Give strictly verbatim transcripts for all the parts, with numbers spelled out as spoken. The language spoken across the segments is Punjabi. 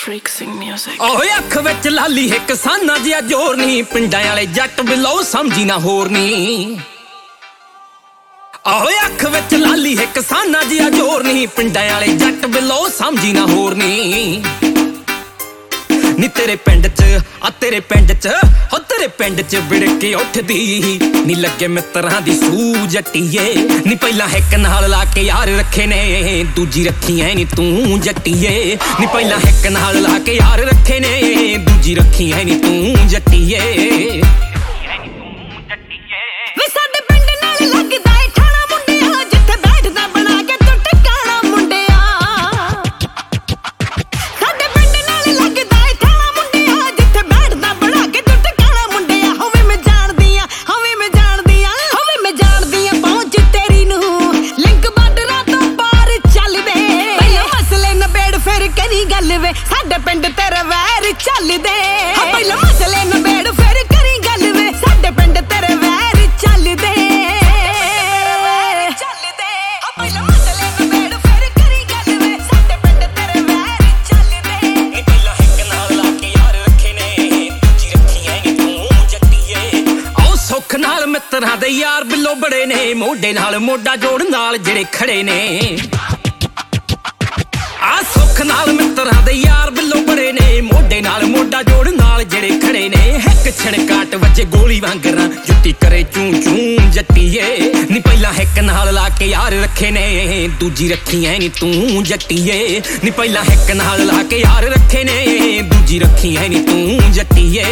Freaksing music. ਓਏ ਅੱਖ ਵਿੱਚ ਲਾਲੀ ਹੈ ਕਿਸਾਨਾਂ ਜਿਹਾ ਜ਼ੋਰ ਨਹੀਂ, ਪਿੰਡਾਂ ਵਾਲੇ ਜੱਟ ਬਿਲੋ ਸਮਝੀ ਨਾ ਹੋਰ ਨਹੀਂ। ਓਏ ਅੱਖ ਵਿੱਚ ਲਾਲੀ ਹੈ ਕਿਸਾਨਾਂ ਜਿਹਾ ਜ਼ੋਰ ਨਹੀਂ, ਪਿੰਡਾਂ ਵਾਲੇ ਜੱਟ ਬਿਲੋ ਸਮਝੀ ਨਾ ਹੋਰ ਨਹੀਂ। ਨੀ ਤੇਰੇ ਪਿੰਡ ਚ ਆ ਤੇਰੇ ਪਿੰਡ ਚ ਹੋ ਤੇਰੇ ਪਿੰਡ ਚ ਵਿੜਕੇ ਉੱਠਦੀ ਨੀ ਲੱਗੇ ਮਿੱਤਰਾਂ ਦੀ ਸੂ ਜੱਟੀਏ। ਨੀ ਪਹਿਲਾਂ ਇੱਕ ਨਾਲ ਲਾ ਕੇ ਯਾਰ ਰੱਖੇ ਨੇ, ਦੂਜੀ ਰੱਖੀ ਐ ਨੀ ਤੂੰ ਜੱਟੀਏ। ਨੀ ਪਹਿਲਾਂ ਇੱਕ ਨਾਲ ਲਾ ਕੇ ਯਾਰ ਰੱਖੇ ਨੇ, ਦੂਜੀ ਰੱਖੀ ਐ ਨੀ ਤੂੰ ਜੱਟੀਏ। ਵੇ ਸਾਡੇ ਪਿੰਡ ਨਾਲ ਲੱਗਦਾ ਏ ਠਾਣਾ ਮੁੰਡਿਆ, ਜਿੱਥੇ ਬੈਠਦਾ ਬਣਾ ਕੇ ਤੂੰ ਟਿਕਾਣਾ ਮੁੰਡਿਆ। ਸਾਡੇ ਪਿੰਡ ਨਾਲ ਲੱਗਦਾ ਏ ਠਾਣਾ ਮੁੰਡਿਆ, ਜਿੱਥੇ ਬੈਠਦਾ ਬਣਾ ਕੇ ਤੂੰ ਟਿਕਾਣਾ ਮੁੰਡਿਆ। ਹੋਵੇ ਮੈਂ ਜਾਣਦੀ ਆ ਹੋਵੇ ਮੈਂ ਜਾਣਦੀ ਆ ਹੋਵੇ ਮੈਂ ਜਾਣਦੀ ਆ ਪਹੁੰਚ ਤੇਰੀ ਨੂੰ, ਲਿੰਕ ਬਾਰਡਰਾਂ ਤੋਂ ਪਾਰ ਚੱਲਦੇ। ਪਹਿਲਾਂ ਮਸਲੇ ਨਬੇੜ ਫਿਰ ਕਰੀ ਗੱਲ ਵੇ, ਸਾਡੇ ਪਿੰਡ ਤੇਰੇ ਵੈਰ ਚੱਲਦੇ। ਹਾਂ ਪਹਿਲਾਂ ਮਸਲੇ ਨਬੇੜ ਫਿਰ ਕਰੀ ਗੱਲ ਵੇ, ਸਾਡੇ ਪਿੰਡ ਤੇਰੇ ਵੈਰ ਚੱਲਦੇ। ਪਹਿਲਾਂ ਮਸਲੇ ਨਬੇੜ ਫਿਰ ਕਰੀ ਗੱਲ ਵੇ, ਸਾਡੇ ਪਿੰਡ ਤੇਰੇ ਵੈਰ ਚੱਲਦੇ। ਨੀ ਪਹਿਲਾਂ ਇੱਕ ਨਾਲ ਲਾ ਕੇ ਯਾਰ ਰੱਖੇ ਨੇ, ਦੂਜੀ ਰੱਖੀ ਐ ਨੀ ਤੂੰ ਜੱਟੀਏ। ਆਓ ਸੁੱਖ ਨਾਲ ਮਿੱਤਰਾਂ ਦੇ ਯਾਰ ਬਿੱਲੋ ਬੜੇ ਨੇ, ਮੋਢੇ ਨਾਲ ਮੋਢਾ ਜੋੜਨ ਨਾਲ ਜਿਹੜੇ ਖੜੇ ਨੇ। ਆ ਸੁੱਖ ਨਾਲ ਮਿੱਤਰਾਂ ਦੇ ਯਾਰ ਬਿੱਲੋ ਬੜੇ ਨੇ, ਮੋਢੇ ਨਾਲ ਮੋਢਾ ਜੋੜਨ ਨਾਲ ਜਿਹੜੇ ਖੜੇ ਨੇ। ਇੱਕ ਛਣਕਾਟ ਵੱਜੇ ਗੋਲੀ ਵਾਂਗਰਾਂ, ਜੁੱਤੀ ਕਰੇ ਚੂੰ ਚੂੰ ਜੱਟੀਏ। ਨੀ ਪਹਿਲਾਂ ਇੱਕ ਨਾਲ ਲਾ ਕੇ ਯਾਰ ਰੱਖੇ ਨੇ, ਦੂਜੀ ਰੱਖੀ ਐ ਨੀ ਤੂੰ ਜੱਟੀਏ। ਨੀ ਪਹਿਲਾਂ ਇੱਕ ਨਾਲ ਲਾ ਕੇ ਯਾਰ ਰੱਖੇ ਨੇ, ਦੂਜੀ ਰੱਖੀ ਐ ਨੀ ਤੂੰ ਜੱਟੀਏ।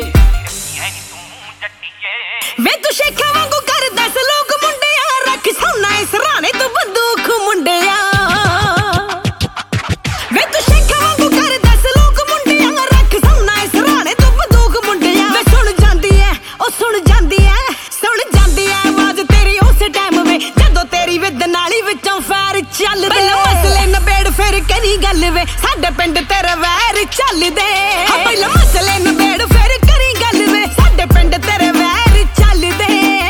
ਵੇ ਤੂੰ ਸ਼ੇਖਾਂ ਵਾਂਗੂ ਕਰਦਾ ਸਲੂਕ ਮੁੰਡਿਆ, ਰੱਖ ਸੋਨਾ ਇਸ ਰਾਣੇ ਤੂੰ ਬੰਦੂਕ ਮੁੰਡਿਆ। ਵੇ ਤੂੰ ਸ਼ੇਖਾਂ ਵਾਂਗੂ ਕਰਦਾ ਸਲੂਕ ਮੁੰਡਿਆ, ਰੱਖ ਸੋਨਾ ਇਸ ਰਾਣੇ ਤੂੰ ਬੰਦੂਕ ਮੁੰਡਿਆ। ਵੇ ਸੁਣ ਜਾਂਦੀ ਐ ਉਹ ਸੁਣ ਜਾਂਦੀ ਐ ਸੁਣ ਜਾਂਦੀ ਐ ਆਵਾਜ਼ ਤੇਰੀ ਉਸ ਟਾਈਮ ਵੇ, ਜਦੋਂ ਤੇਰੀ ਵਿਦ ਨਾਲੀ ਵਿੱਚੋਂ ਫੈਰ ਚੱਲਦੇ। ਪਹਿਲਾਂ ਮਸਲੇ ਨਬੇੜ ਫਿਰ ਕਰੀ ਗੱਲ ਵੇ, ਸਾਡੇ ਪਿੰਡ ਤੇਰੇ ਵੈਰ ਚੱਲਦੇ। ਹਾਂ ਪਹਿਲਾਂ ਮਸਲੇ ਨਬੇੜ ਫਿਰ ਕਰੀ ਗੱਲ ਵੇ, ਸਾਡੇ ਪਿੰਡ ਤੇਰੇ ਵੈਰ ਚੱਲਦੇ।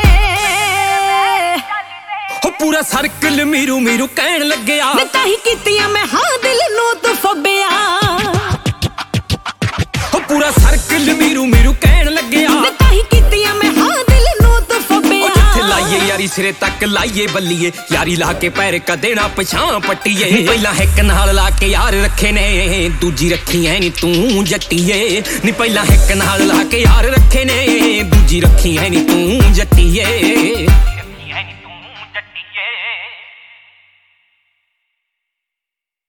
ਹੋ ਪੂਰਾ ਸਰਕਲ ਮੀਰੂ ਮੀਰੂ ਕਹਿਣ ਲੱਗਿਆ, ਵੇ ਤਾਂ ਹੀ ਕੀਤੀਆਂ ਮੈਂ ਹਾਂ ਦਿਲ ਨੂੰ ਤੂੰ ਫੱਬਿਆ। ਹੋ ਪੂਰਾ ਸਰਕਲ ਮੀਰੂ ਮੀਰੂ ਕਹਿਣ ਲੱਗਿਆ, ਵੇ ਤਾਂ ਹੀ ਕੀਤੀਆਂ ਮੈਂ ਹਾਂ ਦਿਲ ਨੂੰ ਤੂੰ ਫੱਬਿਆ। ਉਹ ਜਿੱਥੇ ਲਾਈਏ ਯਾਰੀ ਸਿਰੇ ਤੱਕ ਲਾਈਏ ਬੱਲੀਏ, ਯਾਰੀ ਲਾ ਕੇ ਪੈਰ ਕਦੇ ਨਾ ਪਛਾਂ ਪੱਟੀਏ। ਪਹਿਲਾਂ ਇੱਕ ਨਾਲ ਲਾ ਕੇ ਯਾਰ ਰੱਖੇ ਨੇ, ਦੂਜੀ ਰੱਖੀ ਐ ਨੀ ਤੂੰ ਜੱਟੀਏ। ਨੀ ਪਹਿਲਾਂ ਇੱਕ ਨਾਲ ਲਾ ਕੇ ਯਾਰ ਰੱਖੇ ਨੇ, ਦੂਜੀ ਰੱਖੀ ਐ ਨੀ ਤੂੰ ਜੱਟੀਏ।